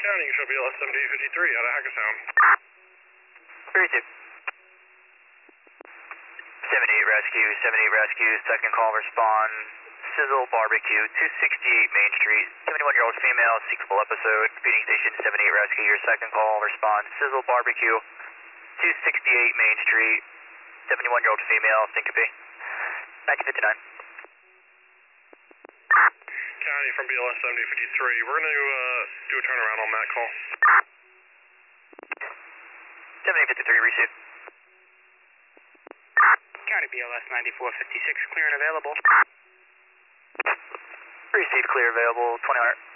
County, you should be LS 7053 out of Hackettstown. 32. 78 rescue, 78 rescue, second call respond. Sizzle Barbecue, 268 Main Street. 71-year-old female, seekable episode. Feeding station 78 rescue, your second call response. Sizzle Barbecue, 268 Main Street. 71-year-old female, syncope. 1959. County from BLS 7053. We're going to do a turnaround on that call. 7053, receive. County BLS 9456, clear and available. Receive, clear, available, 2000.